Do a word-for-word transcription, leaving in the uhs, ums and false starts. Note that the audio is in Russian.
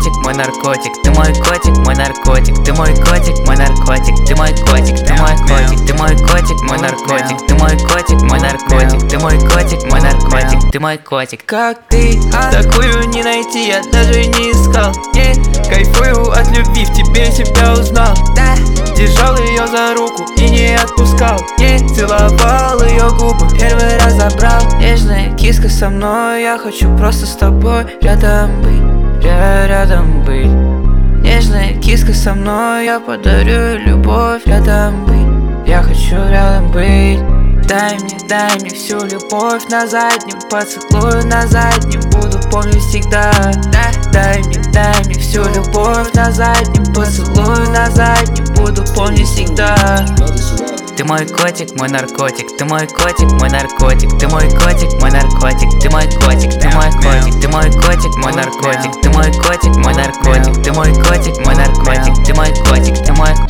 котик, мой наркотик. Ты мой котик, мой наркотик. Ты мой котик, мой наркотик. Ты мой котик, ты мой котик. Ты мой котик, мой наркотик. Ты мой котик, мой наркотик. Ты мой котик, мой наркотик. Ты мой котик. Как ты, такую не найти, я даже не искал. Не, кайфую от любви, в тебе себя узнал. Держал ее за руку и не отпускал. Не, целовал ее губы, первый раз забрал. Нежная киска со мной, я хочу просто с тобой рядом быть, ря рядом быть. Нежная киска со мной, я подарю любовь рядом быть. Я хочу рядом быть. Дай мне, дай мне всю любовь на заднем, поцелую на заднем, буду помнить всегда. Дай мне, дай мне всю любовь на заднем, поцелую на заднем, буду помнить всегда. Ты мой котик, мой наркотик. Ты мой котик, мой наркотик. Ты мой котик, мой наркотик. Ты мой котик, ты мой котик. Ты мой котик, мой наркотик. Ты мой котик, мой наркотик. Ты мой котик, мой наркотик. Ты мой котик, ты мой